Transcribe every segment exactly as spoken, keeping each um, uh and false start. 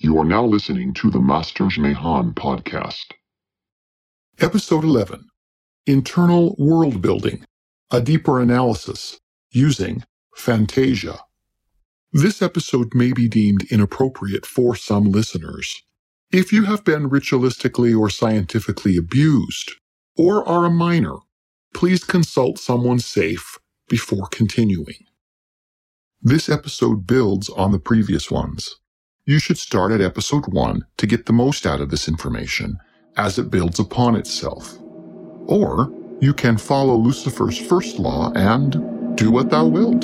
You are now listening to the Masters Mahan podcast. Episode eleven, Internal World Building, a Deeper Analysis, using Fantasia. This episode may be deemed inappropriate for some listeners. If you have been ritualistically or scientifically abused, or are a minor, please consult someone safe before continuing. This episode builds on the previous ones. You should start at episode one to get the most out of this information as it builds upon itself. Or you can follow Lucifer's first law and do what thou wilt.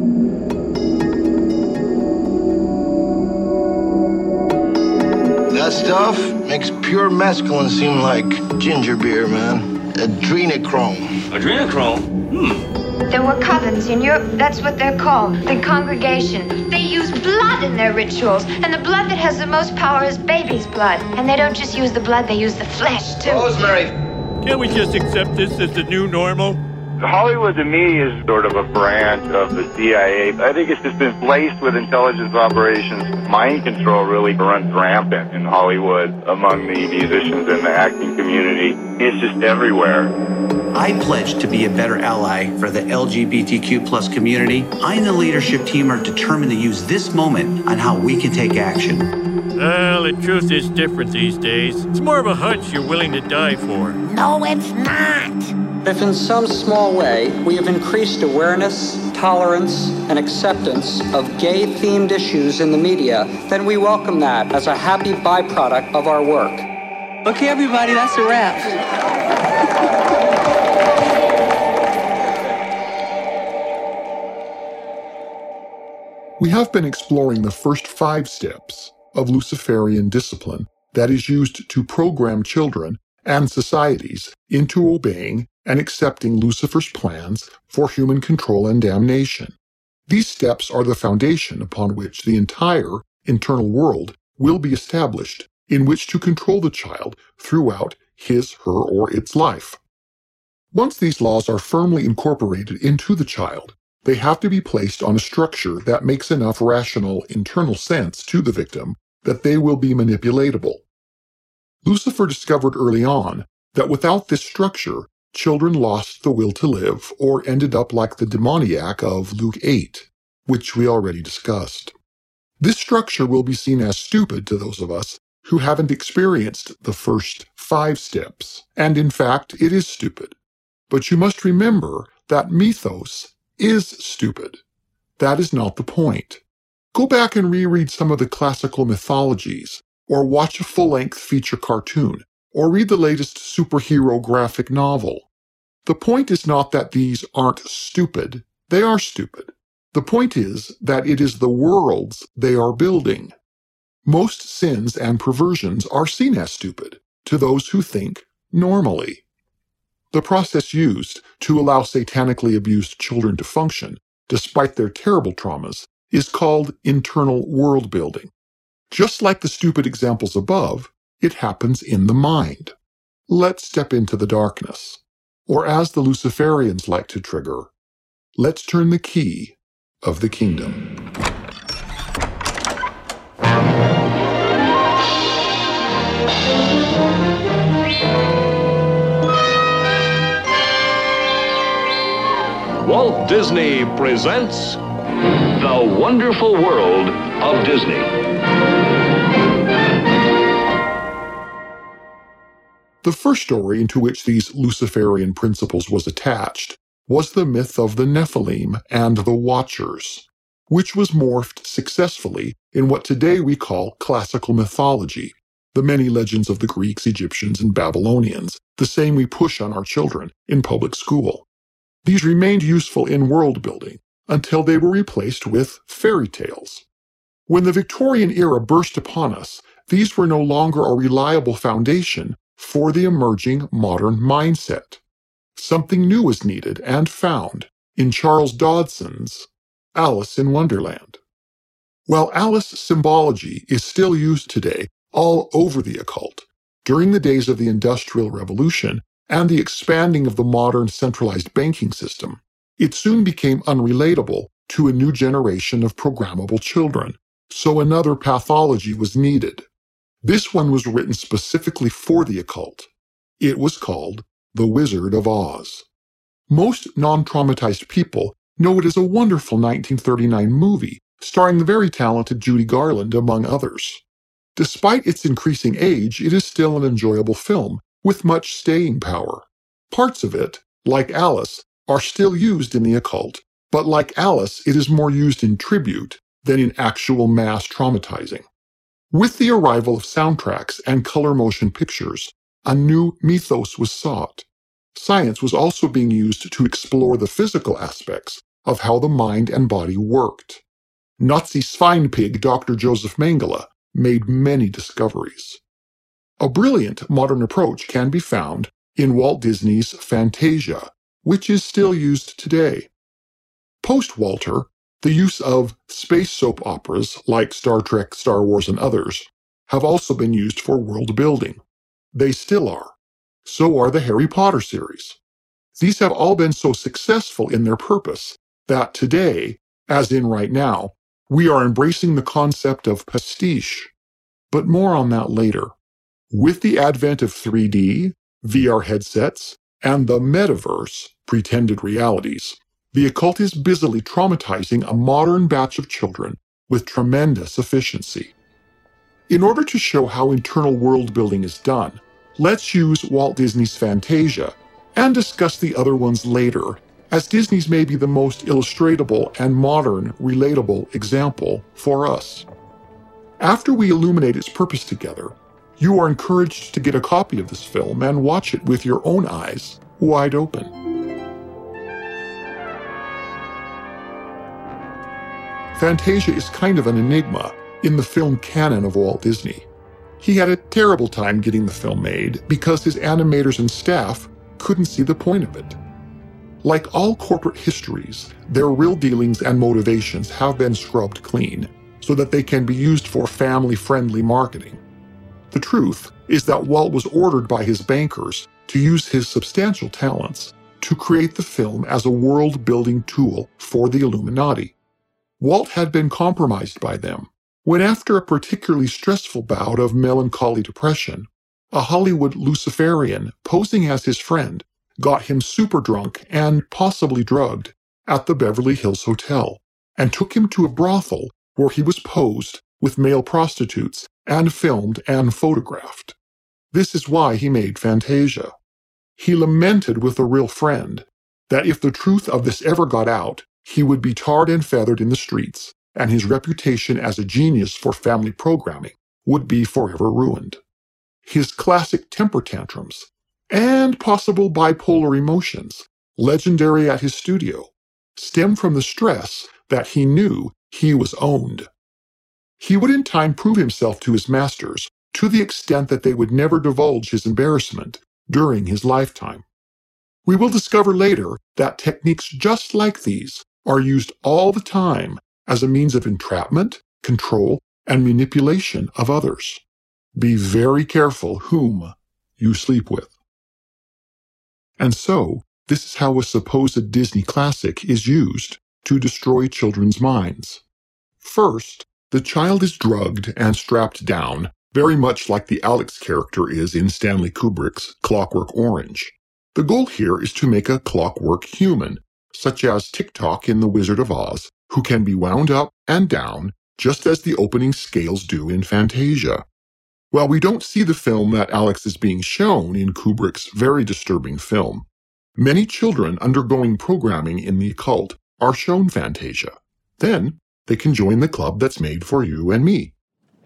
That stuff makes pure mescaline seem like ginger beer, man. Adrenochrome. Adrenochrome? Hmm. There were covens in Europe, that's what they're called, the congregation. They use blood in their rituals, and the blood that has the most power is baby's blood. And they don't just use the blood, they use the flesh, too. Rosemary. Can't we just accept this as the new normal? Hollywood, to me, is sort of a branch of the C I A. I think it's just been laced with intelligence operations. Mind control really runs rampant in Hollywood among the musicians and the acting community. It's just everywhere. I pledge to be a better ally for the L G B T Q plus community. I and the leadership team are determined to use this moment on how we can take action. Well, the truth is different these days. It's more of a hunch you're willing to die for. No, it's not. If in some small way we have increased awareness, tolerance, and acceptance of gay-themed issues in the media, then we welcome that as a happy byproduct of our work. Okay, everybody, that's a wrap. We have been exploring the first five steps of Luciferian discipline that is used to program children and societies into obeying and accepting Lucifer's plans for human control and damnation. These steps are the foundation upon which the entire internal world will be established, in which to control the child throughout his, her, or its life. Once these laws are firmly incorporated into the child, they have to be placed on a structure that makes enough rational internal sense to the victim that they will be manipulatable. Lucifer discovered early on that without this structure, children lost the will to live or ended up like the demoniac of Luke eight, which we already discussed. This structure will be seen as stupid to those of us who haven't experienced the first five steps, and in fact, it is stupid. But you must remember that mythos is stupid. That is not the point. Go back and reread some of the classical mythologies, or watch a full-length feature cartoon, or read the latest superhero graphic novel. The point is not that these aren't stupid. They are stupid. The point is that it is the worlds they are building. Most sins and perversions are seen as stupid to those who think normally. The process used to allow satanically abused children to function, despite their terrible traumas, is called internal world building. Just like the stupid examples above, it happens in the mind. Let's step into the darkness. Or as the Luciferians like to trigger, let's turn the key of the kingdom. Walt Disney presents The Wonderful World of Disney. The first story into which these Luciferian principles was attached was the myth of the Nephilim and the Watchers, which was morphed successfully in what today we call classical mythology, the many legends of the Greeks, Egyptians, and Babylonians, the same we push on our children in public school. These remained useful in world building until they were replaced with fairy tales. When the Victorian era burst upon us, these were no longer a reliable foundation for the emerging modern mindset. Something new was needed and found in Charles Dodson's Alice in Wonderland. While Alice symbology is still used today all over the occult, during the days of the Industrial Revolution and the expanding of the modern centralized banking system, it soon became unrelatable to a new generation of programmable children, so another pathology was needed. This one was written specifically for the occult. It was called The Wizard of Oz. Most non-traumatized people know it as a wonderful nineteen thirty-nine movie starring the very talented Judy Garland, among others. Despite its increasing age, it is still an enjoyable film with much staying power. Parts of it, like Alice, are still used in the occult, but like Alice, it is more used in tribute than in actual mass traumatizing. With the arrival of soundtracks and color motion pictures, a new mythos was sought. Science was also being used to explore the physical aspects of how the mind and body worked. Nazi Schweinpig Doctor Joseph Mengele made many discoveries. A brilliant modern approach can be found in Walt Disney's Fantasia, which is still used today. Post-Walter, the use of space soap operas like Star Trek, Star Wars, and others have also been used for world building. They still are. So are the Harry Potter series. These have all been so successful in their purpose that today, as in right now, we are embracing the concept of pastiche. But more on that later. With the advent of three D, V R headsets, and the metaverse, pretended realities, the occult is busily traumatizing a modern batch of children with tremendous efficiency. In order to show how internal world building is done, let's use Walt Disney's Fantasia and discuss the other ones later, as Disney's may be the most illustratable and modern, relatable example for us. After we illuminate its purpose together, you are encouraged to get a copy of this film and watch it with your own eyes wide open. Fantasia is kind of an enigma in the film canon of Walt Disney. He had a terrible time getting the film made because his animators and staff couldn't see the point of it. Like all corporate histories, their real dealings and motivations have been scrubbed clean so that they can be used for family-friendly marketing. The truth is that Walt was ordered by his bankers to use his substantial talents to create the film as a world-building tool for the Illuminati. Walt had been compromised by them when, after a particularly stressful bout of melancholy depression, a Hollywood Luciferian posing as his friend got him super drunk and possibly drugged at the Beverly Hills Hotel and took him to a brothel where he was posed with male prostitutes and filmed and photographed. This is why he made Fantasia. He lamented with a real friend that if the truth of this ever got out, he would be tarred and feathered in the streets, and his reputation as a genius for family programming would be forever ruined. His classic temper tantrums and possible bipolar emotions, legendary at his studio, stem from the stress that he knew he was owned. He would in time prove himself to his masters to the extent that they would never divulge his embarrassment during his lifetime. We will discover later that techniques just like these are used all the time as a means of entrapment, control, and manipulation of others. Be very careful whom you sleep with. And so, this is how a supposed Disney classic is used to destroy children's minds. First, the child is drugged and strapped down, very much like the Alex character is in Stanley Kubrick's Clockwork Orange. The goal here is to make a clockwork human, such as Tik-Tok in The Wizard of Oz, who can be wound up and down just as the opening scales do in Fantasia. While we don't see the film that Alex is being shown in Kubrick's very disturbing film, many children undergoing programming in the occult are shown Fantasia. Then, they can join the club that's made for you and me.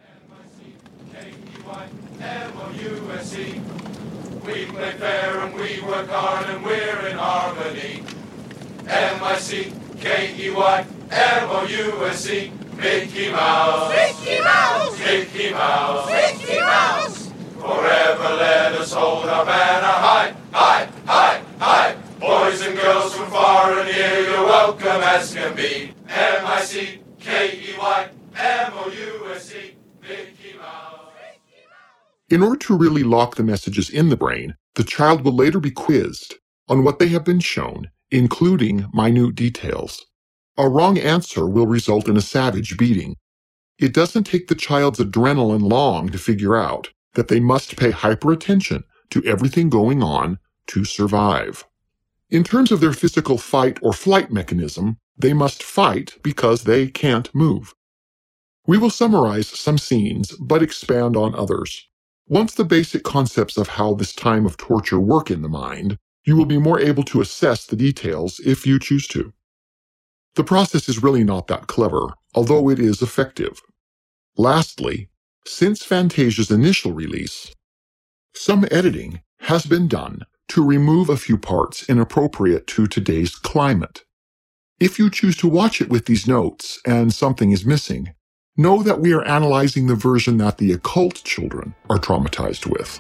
We play fair and we work hard and we're in harmony. M I C K E Y M O U S E Mickey Mouse. Mickey Mouse. Mickey Mouse. Mickey Mouse. Forever let us hold our banner high, high, high, high. Boys and girls from far and near, you're welcome as can be. M I C K E Y M O U S E Mickey Mouse. In order to really lock the messages in the brain, the child will later be quizzed on what they have been shown, including minute details. A wrong answer will result in a savage beating. It doesn't take the child's adrenaline long to figure out that they must pay hyper attention to everything going on to survive. In terms of their physical fight or flight mechanism, they must fight because they can't move. We will summarize some scenes, but expand on others. Once the basic concepts of how this time of torture work in the mind, you will be more able to assess the details if you choose to. The process is really not that clever, although it is effective. Lastly, since Fantasia's initial release, some editing has been done to remove a few parts inappropriate to today's climate. If you choose to watch it with these notes and something is missing, know that we are analyzing the version that the occult children are traumatized with.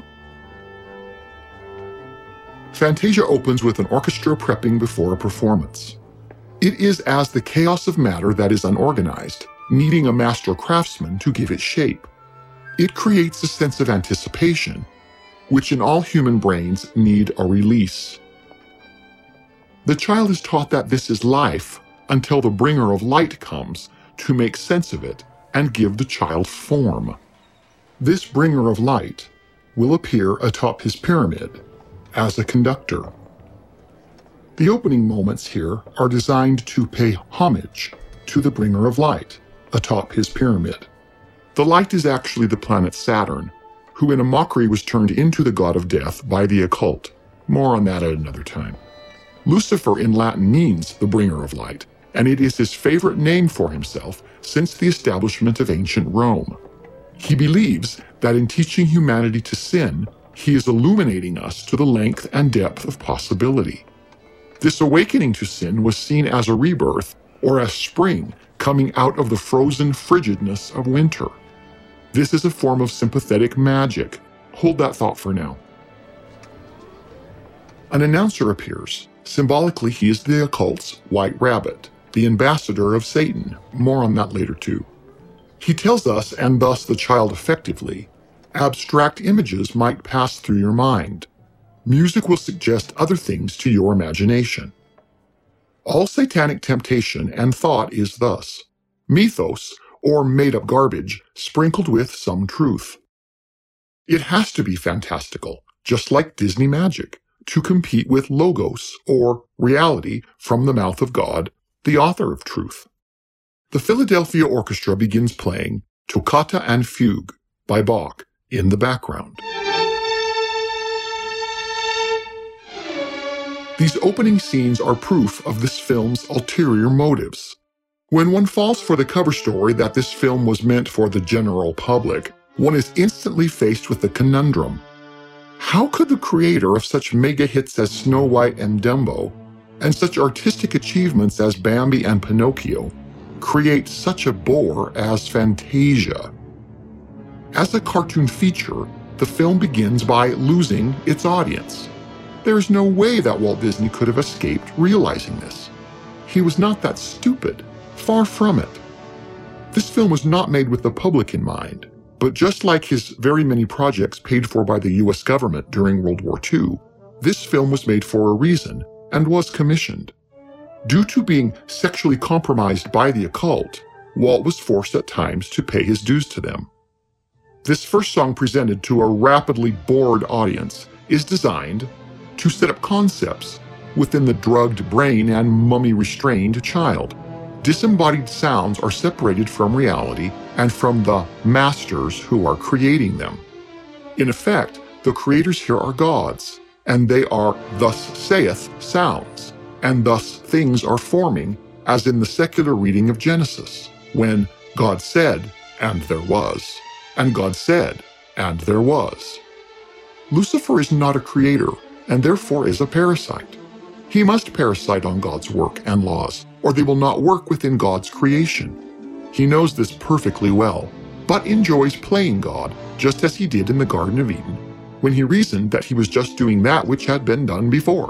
Fantasia opens with an orchestra prepping before a performance. It is as the chaos of matter that is unorganized, needing a master craftsman to give it shape. It creates a sense of anticipation, which in all human brains need a release. The child is taught that this is life until the bringer of light comes to make sense of it and give the child form. This bringer of light will appear atop his pyramid as a conductor. The opening moments here are designed to pay homage to the bringer of light atop his pyramid. The light is actually the planet Saturn, who in a mockery was turned into the god of death by the occult. More on that at another time. Lucifer in Latin means the bringer of light, and it is his favorite name for himself since the establishment of ancient Rome. He believes that in teaching humanity to sin, he is illuminating us to the length and depth of possibility. This awakening to sin was seen as a rebirth or as spring coming out of the frozen frigidness of winter. This is a form of sympathetic magic. Hold that thought for now. An announcer appears. Symbolically, he is the occult's White Rabbit, the ambassador of Satan. More on that later too. He tells us, and thus the child effectively, abstract images might pass through your mind. Music will suggest other things to your imagination. All satanic temptation and thought is thus mythos, or made-up garbage, sprinkled with some truth. It has to be fantastical, just like Disney magic, to compete with logos, or reality, from the mouth of God, the author of truth. The Philadelphia Orchestra begins playing Toccata and Fugue by Bach in the background. These opening scenes are proof of this film's ulterior motives. When one falls for the cover story that this film was meant for the general public, one is instantly faced with the conundrum. How could the creator of such mega hits as Snow White and Dumbo, and such artistic achievements as Bambi and Pinocchio, create such a bore as Fantasia? As a cartoon feature, the film begins by losing its audience. There is no way that Walt Disney could have escaped realizing this. He was not that stupid. Far from it. This film was not made with the public in mind, but just like his very many projects paid for by the U S government during World War Two, this film was made for a reason and was commissioned. Due to being sexually compromised by the occult, Walt was forced at times to pay his dues to them. This first song presented to a rapidly bored audience is designed to set up concepts within the drugged brain and mummy-restrained child. Disembodied sounds are separated from reality and from the masters who are creating them. In effect, the creators here are gods, and they are thus saith sounds, and thus things are forming, as in the secular reading of Genesis, when God said, and there was, and God said, and there was. Lucifer is not a creator, and therefore is a parasite. He must parasite on God's work and laws, or they will not work within God's creation. He knows this perfectly well, but enjoys playing God, just as he did in the Garden of Eden, when he reasoned that he was just doing that which had been done before.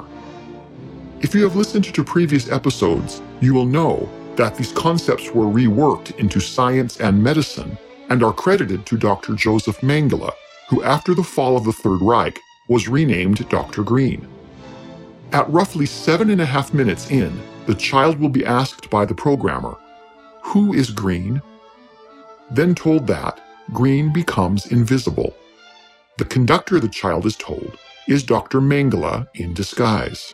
If you have listened to previous episodes, you will know that these concepts were reworked into science and medicine and are credited to Doctor Joseph Mengele, who after the fall of the Third Reich was renamed Doctor Green. At roughly seven and a half minutes in, the child will be asked by the programmer, "Who is Green?" then told that green becomes invisible. The conductor, the child is told, is Doctor Mengele in disguise.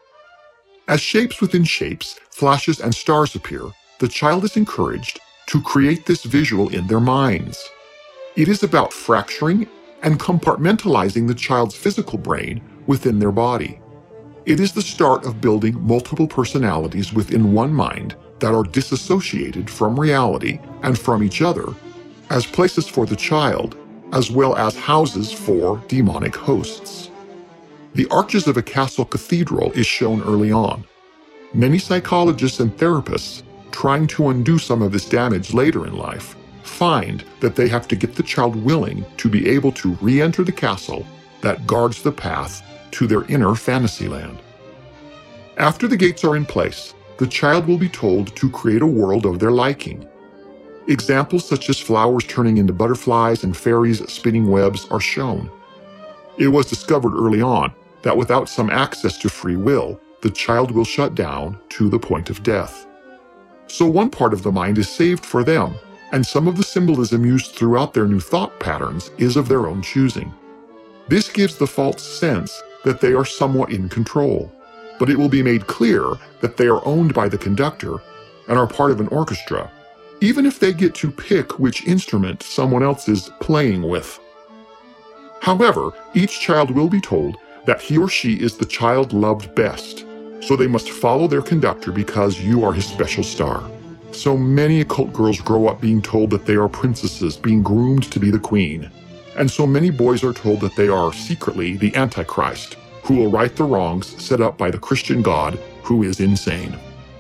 As shapes within shapes, flashes, and stars appear, the child is encouraged to create this visual in their minds. It is about fracturing and compartmentalizing the child's physical brain within their body. It is the start of building multiple personalities within one mind that are disassociated from reality and from each other as places for the child, as well as houses for demonic hosts. The arches of a castle cathedral is shown early on. Many psychologists and therapists, trying to undo some of this damage later in life, find that they have to get the child willing to be able to re-enter the castle that guards the path to their inner fantasy land. After the gates are in place, the child will be told to create a world of their liking. Examples such as flowers turning into butterflies and fairies spinning webs are shown. It was discovered early on that without some access to free will, the child will shut down to the point of death. So one part of the mind is saved for them, and some of the symbolism used throughout their new thought patterns is of their own choosing. This gives the false sense that they are somewhat in control, but it will be made clear that they are owned by the conductor and are part of an orchestra, even if they get to pick which instrument someone else is playing with. However, each child will be told that he or she is the child loved best, so they must follow their conductor because you are his special star. So many occult girls grow up being told that they are princesses being groomed to be the queen, and so many boys are told that they are secretly the Antichrist, who will right the wrongs set up by the Christian God who is insane.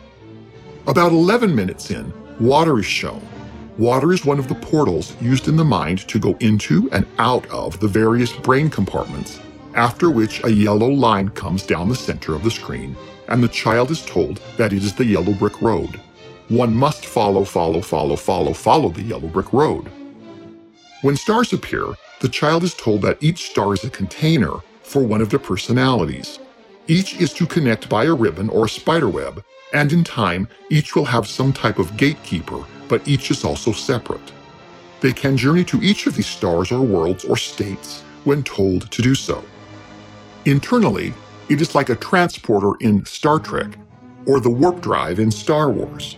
About eleven minutes in, water is shown. Water is one of the portals used in the mind to go into and out of the various brain compartments, after which a yellow line comes down the center of the screen, and the child is told that it is the yellow brick road. One must follow, follow, follow, follow, follow the yellow brick road. When stars appear, the child is told that each star is a container for one of their personalities. Each is to connect by a ribbon or a spider web, and in time, each will have some type of gatekeeper, but each is also separate. They can journey to each of these stars or worlds or states when told to do so. Internally, it is like a transporter in Star Trek, or the warp drive in Star Wars,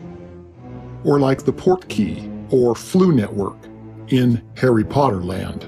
or like the port key or Flu Network in Harry Potter land.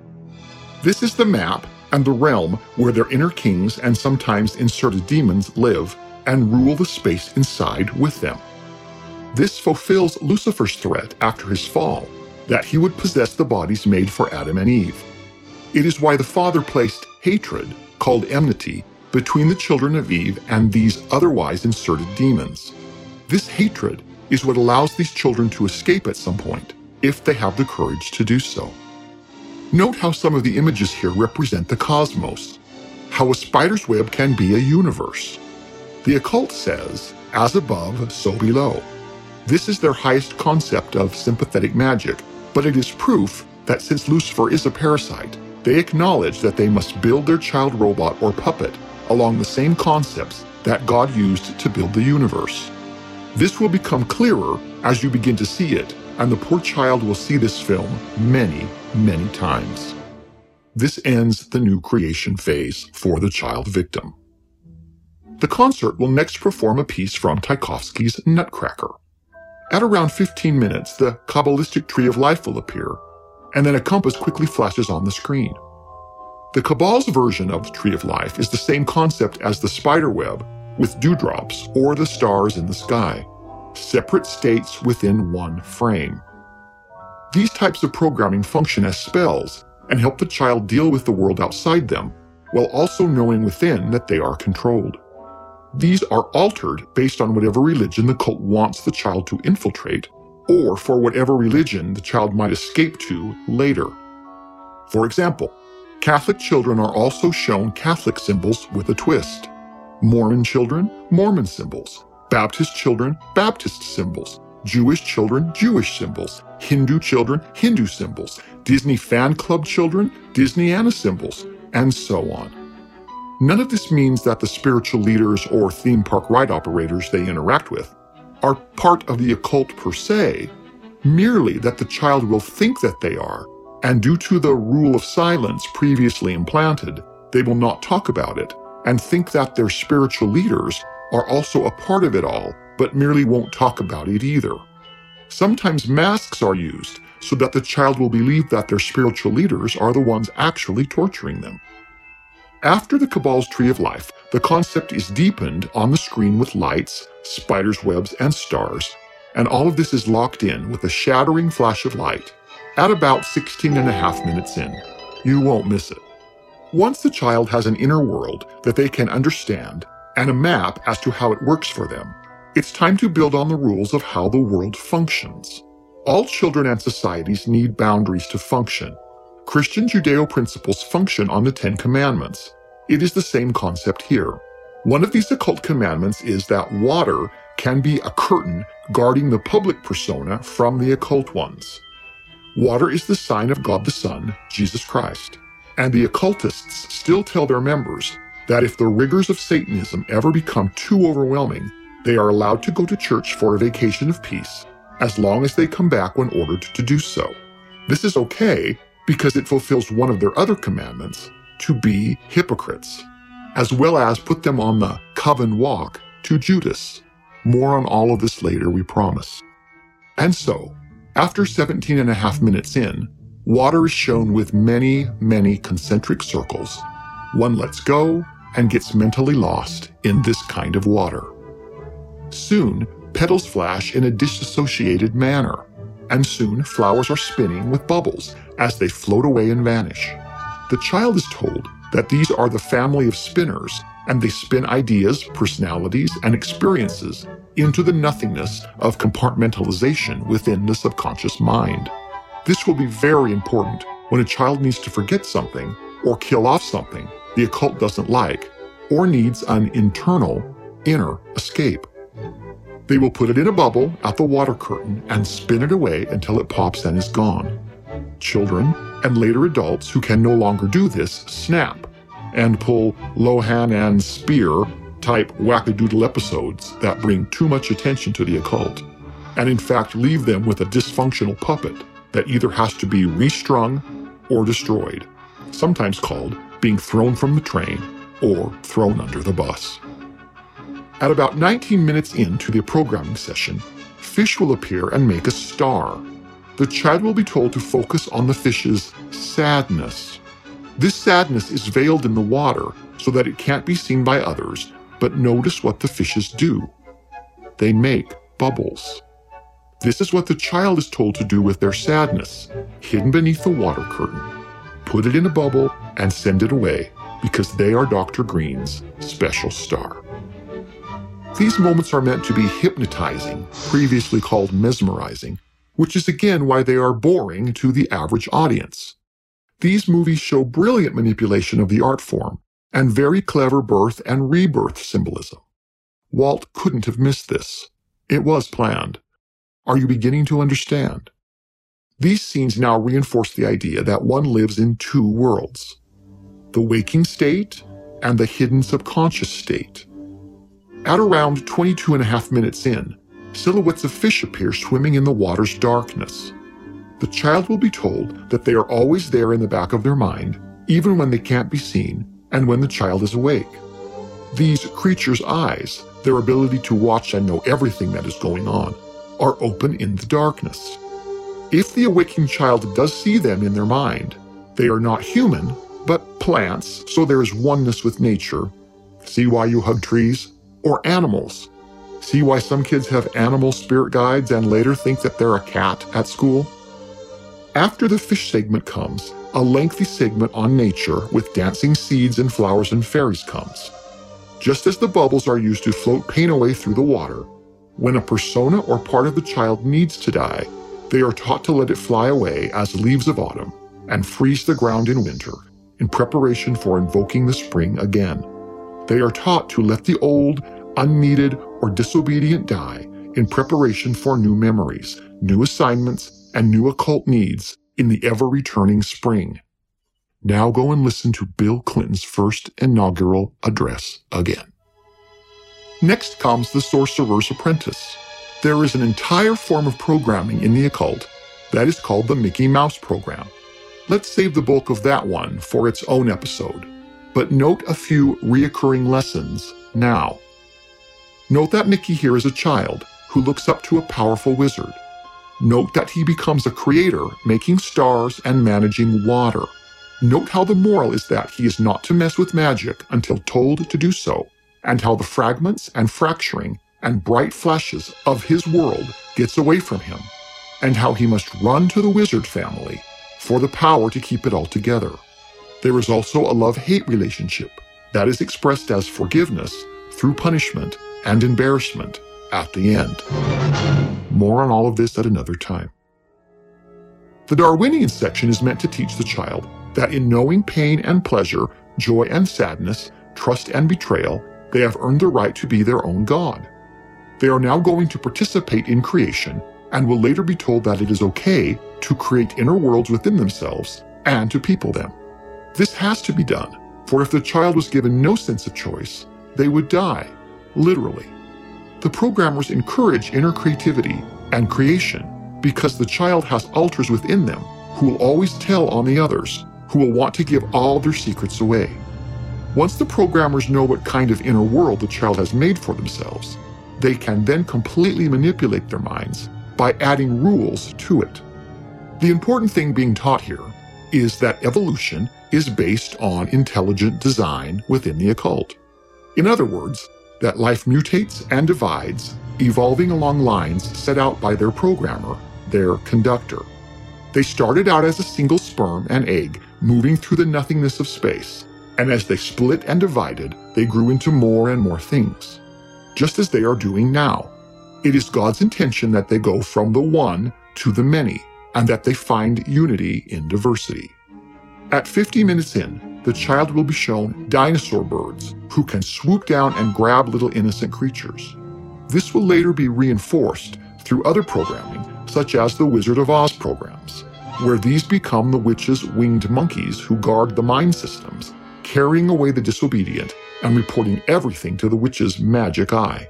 This is the map and the realm where their inner kings and sometimes inserted demons live and rule the space inside with them. This fulfills Lucifer's threat after his fall, that he would possess the bodies made for Adam and Eve. It is why the Father placed hatred, called enmity, between the children of Eve and these otherwise inserted demons. This hatred is what allows these children to escape at some point, if they have the courage to do so. Note how some of the images here represent the cosmos, how a spider's web can be a universe. The occult says, as above, so below. This is their highest concept of sympathetic magic, but it is proof that since Lucifer is a parasite, they acknowledge that they must build their child robot or puppet along the same concepts that God used to build the universe. This will become clearer as you begin to see it, and the poor child will see this film many, many times. This ends the new creation phase for the child victim. The concert will next perform a piece from Tchaikovsky's Nutcracker. At around fifteen minutes, the Kabbalistic Tree of Life will appear, and then a compass quickly flashes on the screen. The Kabbal's version of the Tree of Life is the same concept as the spider web, with dewdrops or the stars in the sky, separate states within one frame. These types of programming function as spells and help the child deal with the world outside them, while also knowing within that they are controlled. These are altered based on whatever religion the cult wants the child to infiltrate, or for whatever religion the child might escape to later. For example, Catholic children are also shown Catholic symbols with a twist. Mormon children, Mormon symbols. Baptist children, Baptist symbols. Jewish children, Jewish symbols. Hindu children, Hindu symbols. Disney fan club children, Disneyana symbols, and so on. None of this means that the spiritual leaders or theme park ride operators they interact with are part of the occult per se, merely that the child will think that they are, and due to the rule of silence previously implanted, they will not talk about it and think that their spiritual leaders are also a part of it all, but merely won't talk about it either. Sometimes masks are used so that the child will believe that their spiritual leaders are the ones actually torturing them. After the Cabal's Tree of Life, the concept is deepened on the screen with lights, spiders' webs, and stars, and all of this is locked in with a shattering flash of light at about sixteen and a half minutes in. You won't miss it. Once the child has an inner world that they can understand and a map as to how it works for them, it's time to build on the rules of how the world functions. All children and societies need boundaries to function. Christian Judeo principles function on the Ten Commandments. It is the same concept here. One of these occult commandments is that water can be a curtain guarding the public persona from the occult ones. Water is the sign of God the Son, Jesus Christ. And the occultists still tell their members that if the rigors of Satanism ever become too overwhelming, they are allowed to go to church for a vacation of peace, as long as they come back when ordered to do so. This is okay because it fulfills one of their other commandments, to be hypocrites, as well as put them on the coven walk to Judas. More on all of this later, we promise. And so, after seventeen and a half minutes in, water is shown with many, many concentric circles. One lets go and gets mentally lost in this kind of water. Soon, petals flash in a disassociated manner, and soon flowers are spinning with bubbles as they float away and vanish. The child is told that these are the family of spinners, and they spin ideas, personalities, and experiences into the nothingness of compartmentalization within the subconscious mind. This will be very important when a child needs to forget something or kill off something the occult doesn't like, or needs an internal, inner escape. They will put it in a bubble at the water curtain and spin it away until it pops and is gone. Children and later adults who can no longer do this snap and pull Lohan and Spear type wackadoodle episodes that bring too much attention to the occult, and in fact leave them with a dysfunctional puppet that either has to be restrung or destroyed, sometimes called being thrown from the train or thrown under the bus. At about nineteen minutes into the programming session, fish will appear and make a star. The child will be told to focus on the fish's sadness. This sadness is veiled in the water so that it can't be seen by others, but notice what the fishes do. They make bubbles. This is what the child is told to do with their sadness, hidden beneath the water curtain. Put it in a bubble and send it away, because they are Doctor Green's special star. These moments are meant to be hypnotizing, previously called mesmerizing, which is again why they are boring to the average audience. These movies show brilliant manipulation of the art form and very clever birth and rebirth symbolism. Walt couldn't have missed this. It was planned. Are you beginning to understand? These scenes now reinforce the idea that one lives in two worlds, the waking state and the hidden subconscious state. At around twenty-two and a half minutes in, silhouettes of fish appear swimming in the water's darkness. The child will be told that they are always there in the back of their mind, even when they can't be seen and when the child is awake. These creatures' eyes, their ability to watch and know everything that is going on, are open in the darkness. If the awakened child does see them in their mind, they are not human, but plants, so there is oneness with nature. See why you hug trees? Or animals. See why some kids have animal spirit guides and later think that they're a cat at school? After the fish segment comes, a lengthy segment on nature with dancing seeds and flowers and fairies comes. Just as the bubbles are used to float pain away through the water, when a persona or part of the child needs to die, they are taught to let it fly away as leaves of autumn and freeze the ground in winter in preparation for invoking the spring again. They are taught to let the old, unneeded, or disobedient die in preparation for new memories, new assignments, and new occult needs in the ever-returning spring. Now go and listen to Bill Clinton's first inaugural address again. Next comes The Sorcerer's Apprentice. There is an entire form of programming in the occult that is called the Mickey Mouse program. Let's save the bulk of that one for its own episode, but note a few reoccurring lessons now. Note that Mickey here is a child who looks up to a powerful wizard. Note that he becomes a creator, making stars and managing water. Note how the moral is that he is not to mess with magic until told to do so, and how the fragments and fracturing and bright flashes of his world gets away from him, and how he must run to the wizard family for the power to keep it all together. There is also a love-hate relationship that is expressed as forgiveness through punishment and embarrassment at the end. More on all of this at another time. The Darwinian section is meant to teach the child that in knowing pain and pleasure, joy and sadness, trust and betrayal, they have earned the right to be their own God. They are now going to participate in creation and will later be told that it is okay to create inner worlds within themselves and to people them. This has to be done, for if the child was given no sense of choice, they would die, literally. The programmers encourage inner creativity and creation because the child has alters within them who will always tell on the others, who will want to give all their secrets away. Once the programmers know what kind of inner world the child has made for themselves, they can then completely manipulate their minds by adding rules to it. The important thing being taught here is that evolution is based on intelligent design within the occult. In other words, that life mutates and divides, evolving along lines set out by their programmer, their conductor. They started out as a single sperm and egg moving through the nothingness of space, and as they split and divided, they grew into more and more things, just as they are doing now. It is God's intention that they go from the one to the many, and that they find unity in diversity. At fifty minutes in, the child will be shown dinosaur birds who can swoop down and grab little innocent creatures. This will later be reinforced through other programming, such as the Wizard of Oz programs, where these become the witch's winged monkeys who guard the mind systems, carrying away the disobedient and reporting everything to the witch's magic eye.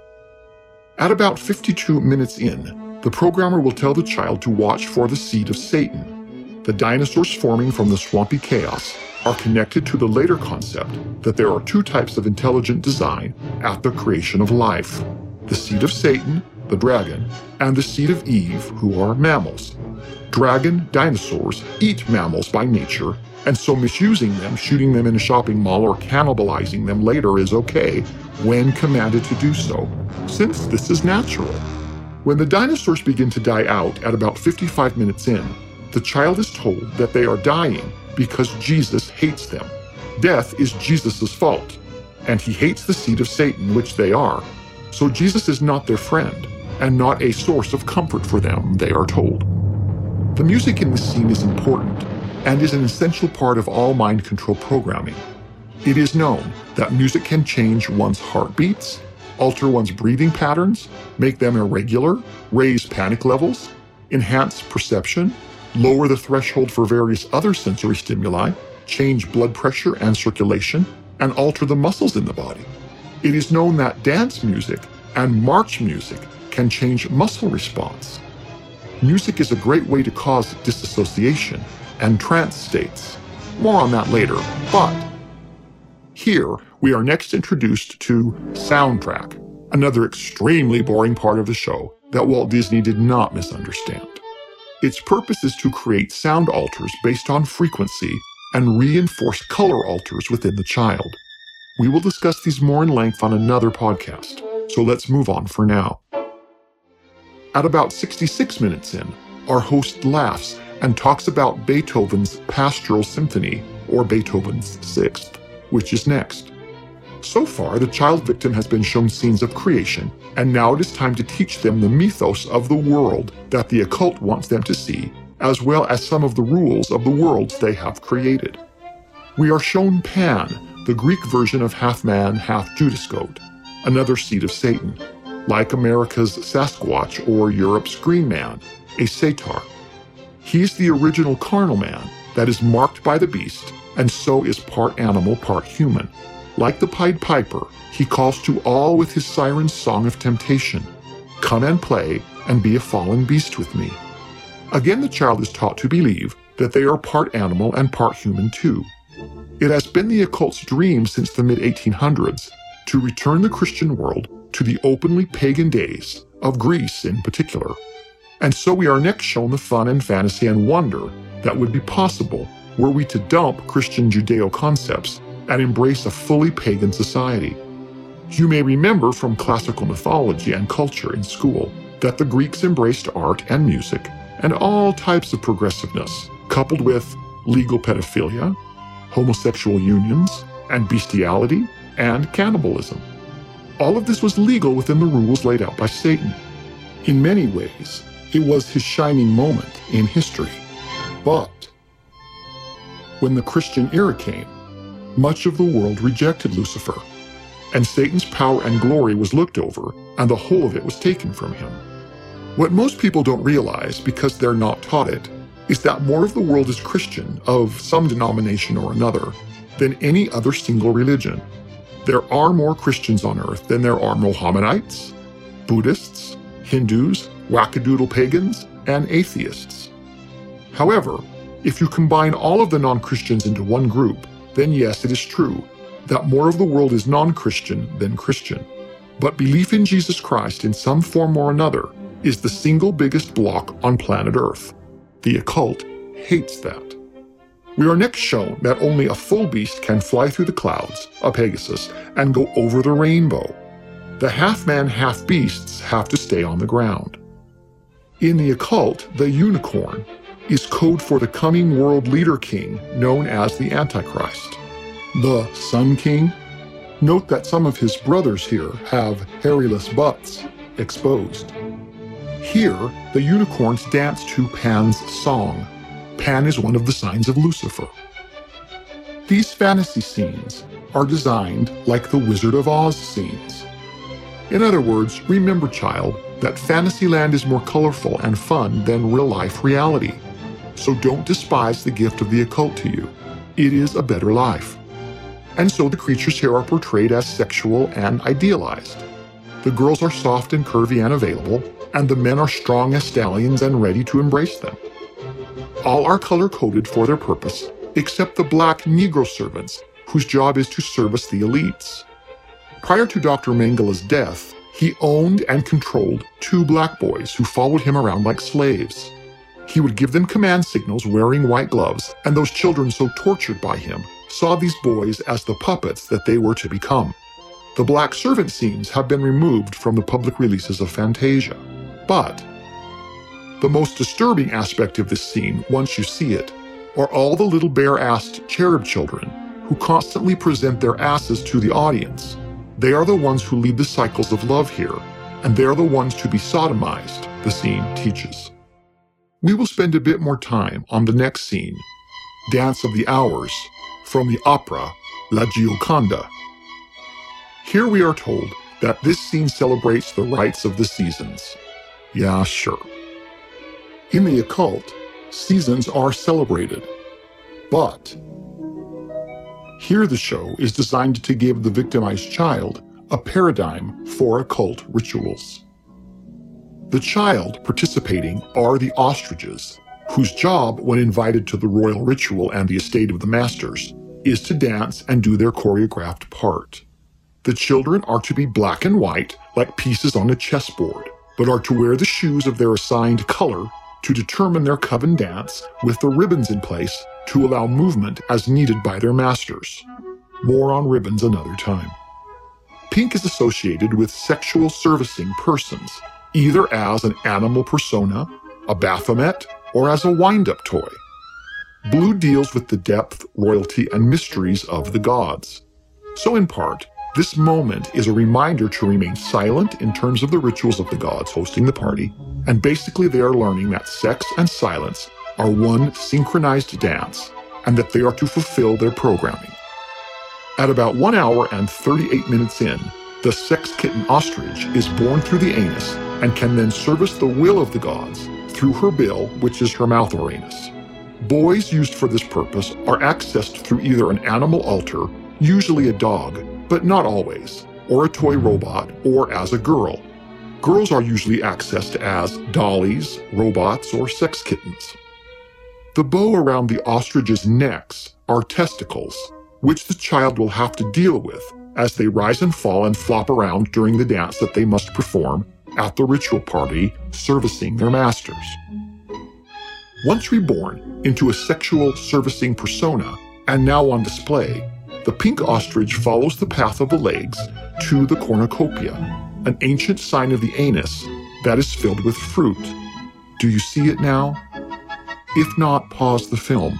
At about fifty-two minutes in, the programmer will tell the child to watch for the seed of Satan. The dinosaurs forming from the swampy chaos are connected to the later concept that there are two types of intelligent design at the creation of life: the seed of Satan, the dragon, and the seed of Eve, who are mammals. Dragon dinosaurs eat mammals by nature, and so misusing them, shooting them in a shopping mall, or cannibalizing them later is okay when commanded to do so, since this is natural. When the dinosaurs begin to die out at about fifty-five minutes in, the child is told that they are dying because Jesus hates them. Death is Jesus' fault, and he hates the seed of Satan, which they are. So Jesus is not their friend, and not a source of comfort for them, they are told. The music in this scene is important, and is an essential part of all mind control programming. It is known that music can change one's heartbeats, alter one's breathing patterns, make them irregular, raise panic levels, enhance perception, lower the threshold for various other sensory stimuli, change blood pressure and circulation, and alter the muscles in the body. It is known that dance music and march music can change muscle response. Music is a great way to cause disassociation and trance states. More on that later, but here we are next introduced to soundtrack, another extremely boring part of the show that Walt Disney did not misunderstand. Its purpose is to create sound alters based on frequency and reinforce color alters within the child. We will discuss these more in length on another podcast, so let's move on for now. At about sixty-six minutes in, our host laughs and talks about Beethoven's Pastoral Symphony, or Beethoven's Sixth, which is next. So far, the child victim has been shown scenes of creation, and now it is time to teach them the mythos of the world that the occult wants them to see, as well as some of the rules of the worlds they have created. We are shown Pan, the Greek version of half-man, half-Judas goat, another seed of Satan, like America's Sasquatch or Europe's Green Man, a satyr. He is the original carnal man that is marked by the beast, and so is part animal, part human. Like the Pied Piper, he calls to all with his siren song of temptation. come and play and be a fallen beast with me. Again, the child is taught to believe that they are part animal and part human too. It has been the occult's dream since the mid eighteen hundreds to return the Christian world to the openly pagan days of Greece in particular. And so we are next shown the fun and fantasy and wonder that would be possible were we to dump Christian Judeo concepts and embrace a fully pagan society. You may remember from classical mythology and culture in school that the Greeks embraced art and music and all types of progressiveness, coupled with legal pedophilia, homosexual unions, and bestiality, and cannibalism. All of this was legal within the rules laid out by Satan. In many ways, it was his shining moment in history. But when the Christian era came, much of the world rejected Lucifer, and Satan's power and glory was looked over, and the whole of it was taken from him. What most people don't realize, because they're not taught it, is that more of the world is Christian, of some denomination or another, than any other single religion. There are more Christians on earth than there are Mohammedites, Buddhists, Hindus, wackadoodle pagans, and atheists. However, if you combine all of the non-Christians into one group, then yes, it is true that more of the world is non-Christian than Christian. But belief in Jesus Christ in some form or another is the single biggest block on planet Earth. The occult hates that. We are next shown that only a full beast can fly through the clouds, a Pegasus, and go over the rainbow. The half-man, half-beasts have to stay on the ground. In the occult, the unicorn is code for the coming world leader king known as the Antichrist. The Sun King? Note that some of his brothers here have hairless butts exposed. Here, the unicorns dance to Pan's song. Pan is one of the signs of Lucifer. These fantasy scenes are designed like the Wizard of Oz scenes. In other words, remember, child, that Fantasyland is more colorful and fun than real-life reality. So don't despise the gift of the occult to you. It is a better life. And so the creatures here are portrayed as sexual and idealized. The girls are soft and curvy and available, and the men are strong as stallions and ready to embrace them. All are color-coded for their purpose, except the black Negro servants, whose job is to service the elites. Prior to Doctor Mengele's death, he owned and controlled two black boys who followed him around like slaves. He would give them command signals wearing white gloves, and those children so tortured by him saw these boys as the puppets that they were to become. The black servant scenes have been removed from the public releases of Fantasia. But the most disturbing aspect of this scene, once you see it, are all the little bare-assed cherub children who constantly present their asses to the audience. They are the ones who lead the cycles of love here, and they are the ones to be sodomized, the scene teaches. We will spend a bit more time on the next scene, Dance of the Hours, from the opera La Gioconda. Here we are told that this scene celebrates the rites of the seasons. Yeah, sure. In the occult, seasons are celebrated, but here the show is designed to give the victimized child a paradigm for occult rituals. The child participating are the ostriches, whose job, when invited to the royal ritual and the estate of the masters, is to dance and do their choreographed part. The children are to be black and white, like pieces on a chessboard, but are to wear the shoes of their assigned color to determine their coven dance with the ribbons in place to allow movement as needed by their masters. More on ribbons another time. Pink is associated with sexual servicing persons, either as an animal persona, a Baphomet, or as a wind-up toy. Blue deals with the depth, royalty, and mysteries of the gods. So in part, this moment is a reminder to remain silent in terms of the rituals of the gods hosting the party, and basically they are learning that sex and silence are one synchronized dance, and that they are to fulfill their programming. At about one hour and thirty-eight minutes in, the sex kitten ostrich is born through the anus and can then service the will of the gods through her bill, which is her mouth or anus. Boys used for this purpose are accessed through either an animal altar, usually a dog, but not always, or a toy robot, or as a girl. Girls are usually accessed as dollies, robots, or sex kittens. The bow around the ostriches' necks are testicles, which the child will have to deal with as they rise and fall and flop around during the dance that they must perform at the ritual party servicing their masters. Once reborn into a sexual servicing persona and now on display, the pink ostrich follows the path of the legs to the cornucopia, an ancient sign of the anus that is filled with fruit. Do you see it now? If not, pause the film.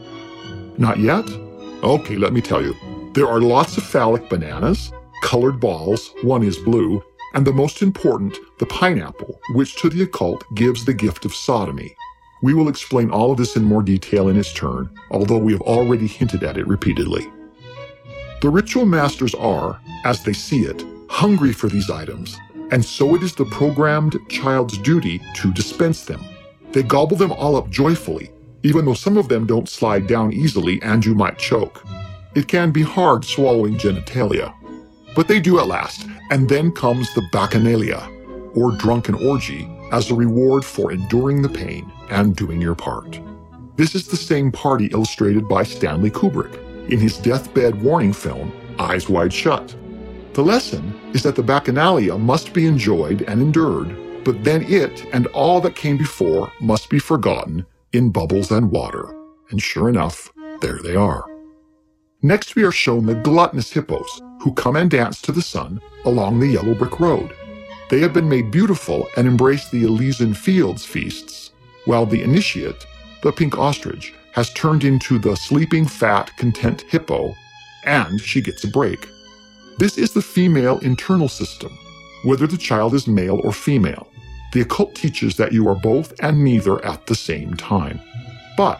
Not yet? Okay, let me tell you. There are lots of phallic bananas, colored balls, one is blue, and the most important, the pineapple, which to the occult gives the gift of sodomy. We will explain all of this in more detail in its turn, although we have already hinted at it repeatedly. The ritual masters are, as they see it, hungry for these items, and so it is the programmed child's duty to dispense them. They gobble them all up joyfully, even though some of them don't slide down easily and you might choke. It can be hard swallowing genitalia. But they do at last, and then comes the bacchanalia, or drunken orgy, as a reward for enduring the pain and doing your part. This is the same party illustrated by Stanley Kubrick in his deathbed warning film, Eyes Wide Shut. The lesson is that the bacchanalia must be enjoyed and endured, but then it and all that came before must be forgotten in bubbles and water. And sure enough, there they are. Next we are shown the gluttonous hippos, who come and dance to the sun along the yellow brick road. They have been made beautiful and embrace the Elysian Fields feasts, while the initiate, the pink ostrich, has turned into the sleeping, fat, content hippo, and she gets a break. This is the female internal system, whether the child is male or female. The occult teaches that you are both and neither at the same time. But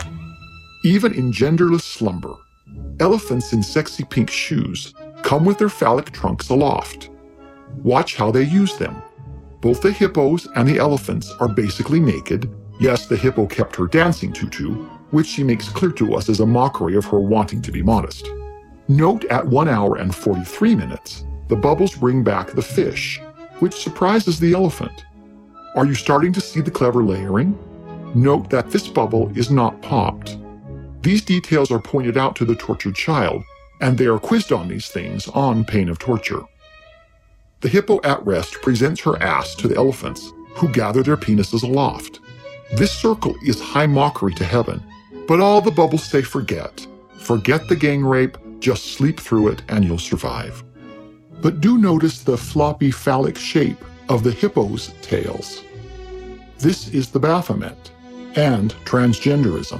even in genderless slumber, elephants in sexy pink shoes come with their phallic trunks aloft. Watch how they use them. Both the hippos and the elephants are basically naked. Yes, the hippo kept her dancing tutu, which she makes clear to us as a mockery of her wanting to be modest. Note at one hour and forty-three minutes, the bubbles bring back the fish, which surprises the elephant. Are you starting to see the clever layering? Note that this bubble is not popped. These details are pointed out to the tortured child, and they are quizzed on these things on pain of torture. The hippo at rest presents her ass to the elephants, who gather their penises aloft. This circle is high mockery to heaven, but all the bubbles say forget. Forget the gang rape, just sleep through it and you'll survive. But do notice the floppy phallic shape of the hippo's tails. This is the Baphomet and transgenderism.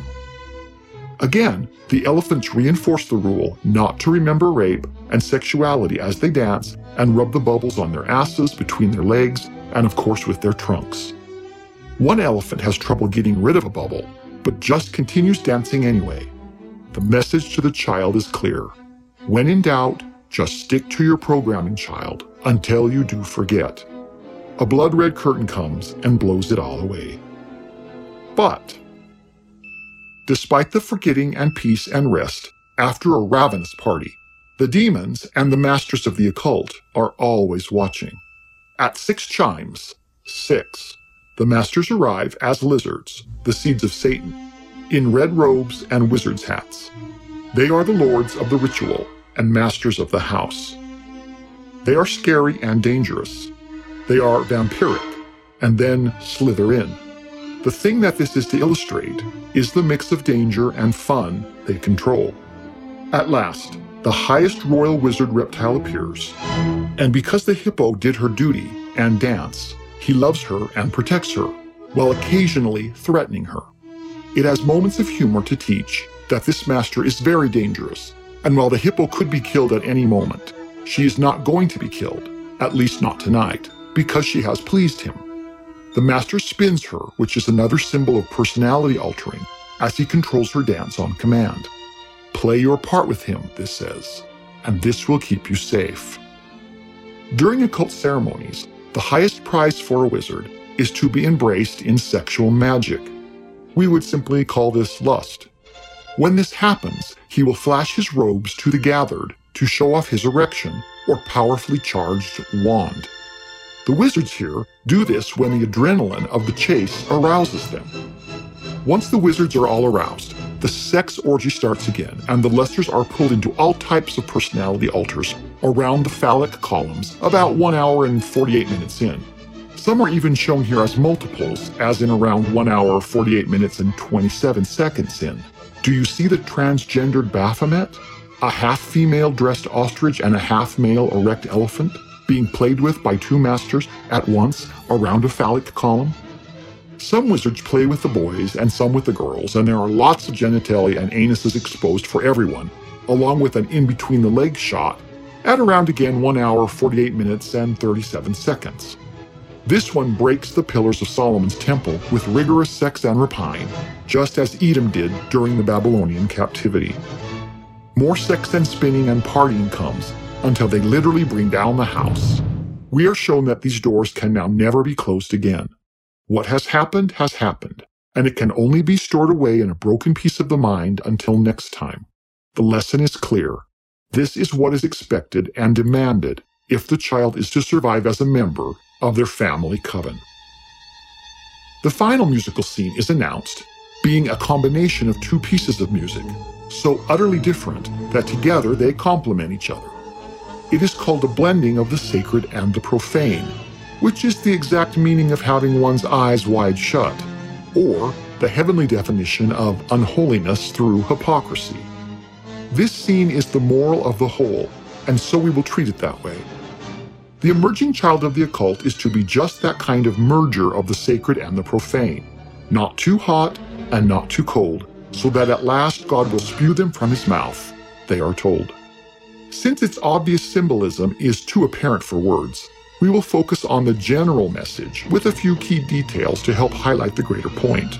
Again, the elephants reinforce the rule not to remember rape and sexuality as they dance and rub the bubbles on their asses, between their legs, and of course with their trunks. One elephant has trouble getting rid of a bubble, but just continues dancing anyway. The message to the child is clear. When in doubt, just stick to your programming, child, until you do forget. A blood-red curtain comes and blows it all away. But despite the forgetting and peace and rest after a ravenous party, the demons and the masters of the occult are always watching. At six chimes, six, the masters arrive as lizards, the seeds of Satan, in red robes and wizards' hats. They are the lords of the ritual and masters of the house. They are scary and dangerous. They are vampiric, and then slither in. The thing that this is to illustrate is the mix of danger and fun they control. At last, the highest royal wizard reptile appears, and because the hippo did her duty and dance, he loves her and protects her, while occasionally threatening her. It has moments of humor to teach that this master is very dangerous, and while the hippo could be killed at any moment, she is not going to be killed, at least not tonight, because she has pleased him. The master spins her, which is another symbol of personality altering, as he controls her dance on command. Play your part with him, this says, and this will keep you safe. During occult ceremonies, the highest prize for a wizard is to be embraced in sexual magic. We would simply call this lust. When this happens, he will flash his robes to the gathered to show off his erection or powerfully charged wand. The wizards here do this when the adrenaline of the chase arouses them. Once the wizards are all aroused, the sex orgy starts again, and the Lessers are pulled into all types of personality altars around the phallic columns about one hour and forty-eight minutes in. Some are even shown here as multiples, as in around one hour, forty-eight minutes, and twenty-seven seconds in. Do you see the transgendered Baphomet? A half-female dressed ostrich and a half-male erect elephant being played with by two masters at once around a phallic column? Some wizards play with the boys and some with the girls, and there are lots of genitalia and anuses exposed for everyone, along with an in-between-the-legs shot at around again one hour, forty-eight minutes, and thirty-seven seconds. This one breaks the pillars of Solomon's temple with rigorous sex and rapine, just as Edom did during the Babylonian captivity. More sex and spinning and partying comes until they literally bring down the house. We are shown that these doors can now never be closed again. What has happened has happened, and it can only be stored away in a broken piece of the mind until next time. The lesson is clear. This is what is expected and demanded if the child is to survive as a member of their family coven. The final musical scene is announced, being a combination of two pieces of music, so utterly different that together they complement each other. It is called a blending of the sacred and the profane, which is the exact meaning of having one's eyes wide shut, or the heavenly definition of unholiness through hypocrisy. This scene is the moral of the whole, and so we will treat it that way. The emerging child of the occult is to be just that kind of merger of the sacred and the profane, not too hot and not too cold, so that at last God will spew them from his mouth, they are told. Since its obvious symbolism is too apparent for words, we will focus on the general message with a few key details to help highlight the greater point.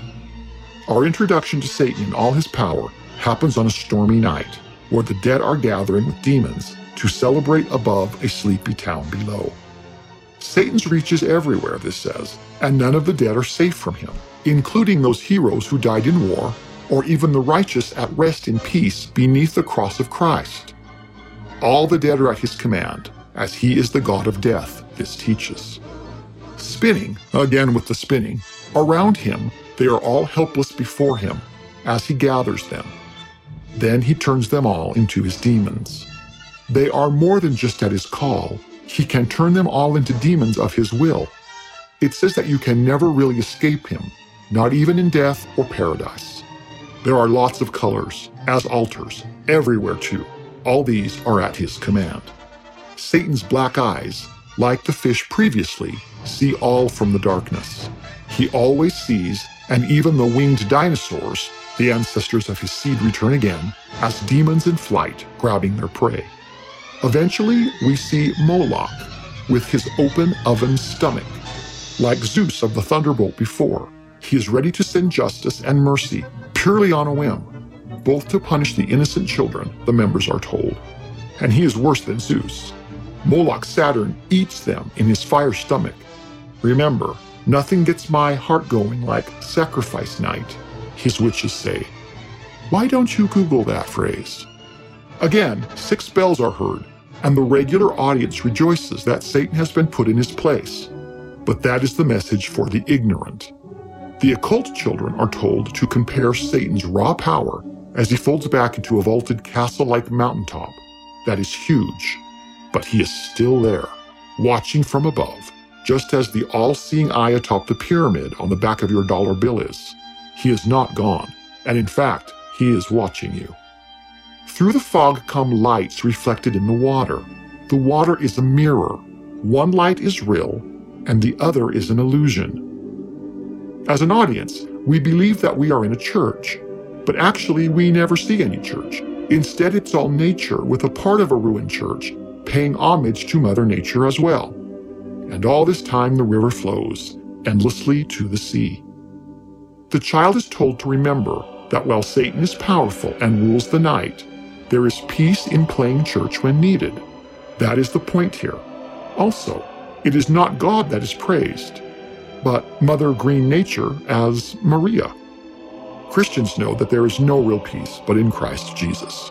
Our introduction to Satan in all his power happens on a stormy night, where the dead are gathering with demons to celebrate above a sleepy town below. Satan's reach is everywhere, this says, and none of the dead are safe from him, including those heroes who died in war, or even the righteous at rest in peace beneath the cross of Christ. All the dead are at his command, as he is the God of death, this teaches. Spinning, again with the spinning, around him they are all helpless before him, as he gathers them. Then he turns them all into his demons. They are more than just at his call. He can turn them all into demons of his will. It says that you can never really escape him, not even in death or paradise. There are lots of colors, as altars, everywhere too. All these are at his command. Satan's black eyes, like the fish previously, see all from the darkness. He always sees, and even the winged dinosaurs, the ancestors of his seed, return again, as demons in flight, grabbing their prey. Eventually, we see Moloch, with his open oven stomach. Like Zeus of the thunderbolt before, he is ready to send justice and mercy, purely on a whim, both to punish the innocent children, the members are told. And he is worse than Zeus. Moloch Saturn eats them in his fire stomach. Remember, nothing gets my heart going like sacrifice night, his witches say. Why don't you Google that phrase? Again, six bells are heard, and the regular audience rejoices that Satan has been put in his place. But that is the message for the ignorant. The occult children are told to compare Satan's raw power as he folds back into a vaulted castle-like mountaintop that is huge, but he is still there, watching from above, just as the all-seeing eye atop the pyramid on the back of your dollar bill is. He is not gone, and in fact, he is watching you. Through the fog come lights reflected in the water. The water is a mirror. One light is real, and the other is an illusion. As an audience, we believe that we are in a church, but actually we never see any church. Instead, it's all nature with a part of a ruined church, paying homage to Mother Nature as well. And all this time the river flows, endlessly to the sea. The child is told to remember that while Satan is powerful and rules the night, there is peace in playing church when needed. That is the point here. Also, it is not God that is praised, but Mother Green Nature as Maria. Christians know that there is no real peace but in Christ Jesus.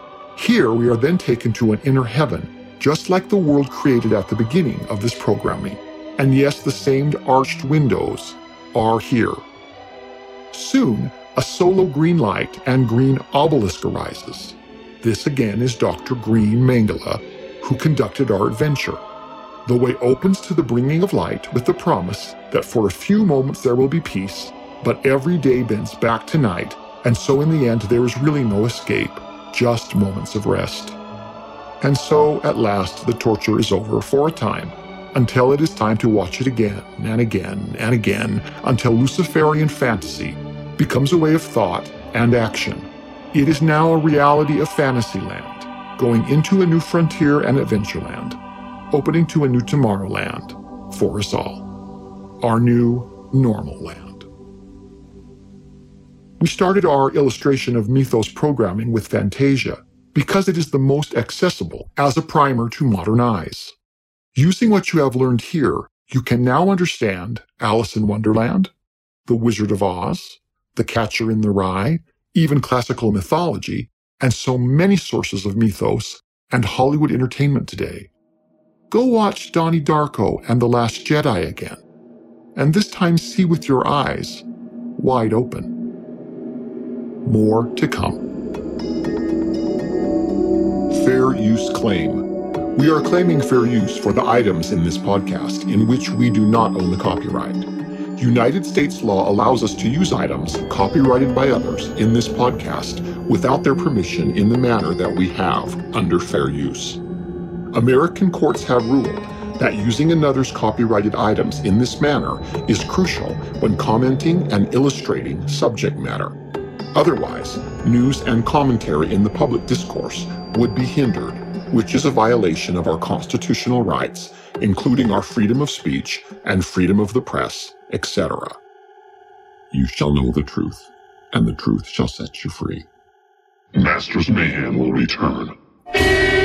Here we are then taken to an inner heaven, just like the world created at the beginning of this programming, And yes, the same arched windows are here. Soon, a solo green light and green obelisk arises. This again is Doctor Green Mangala, who conducted our adventure. The way opens to the bringing of light with the promise that for a few moments there will be peace, but every day bends back to night, and so in the end there is really no escape, just moments of rest. And so, at last, the torture is over for a time, until it is time to watch it again and again and again, until Luciferian fantasy becomes a way of thought and action. It is now a reality of Fantasyland, going into a new frontier and adventureland, opening to a new Tomorrowland for us all, our new normal land. We started our illustration of Mythos programming with Fantasia because it is the most accessible as a primer to modern eyes. Using what you have learned here, you can now understand Alice in Wonderland, The Wizard of Oz, The Catcher in the Rye, even classical mythology, and so many sources of mythos and Hollywood entertainment today. Go watch Donnie Darko and The Last Jedi again, and this time see with your eyes wide open. More to come. Fair use claim. We are claiming fair use for the items in this podcast in which we do not own the copyright. United States law allows us to use items copyrighted by others in this podcast without their permission in the manner that we have under fair use. American courts have ruled that using another's copyrighted items in this manner is crucial when commenting and illustrating subject matter. Otherwise, news and commentary in the public discourse would be hindered, which is a violation of our constitutional rights, including our freedom of speech and freedom of the press, et cetera. You shall know the truth, and the truth shall set you free. Master's Mayhem will return.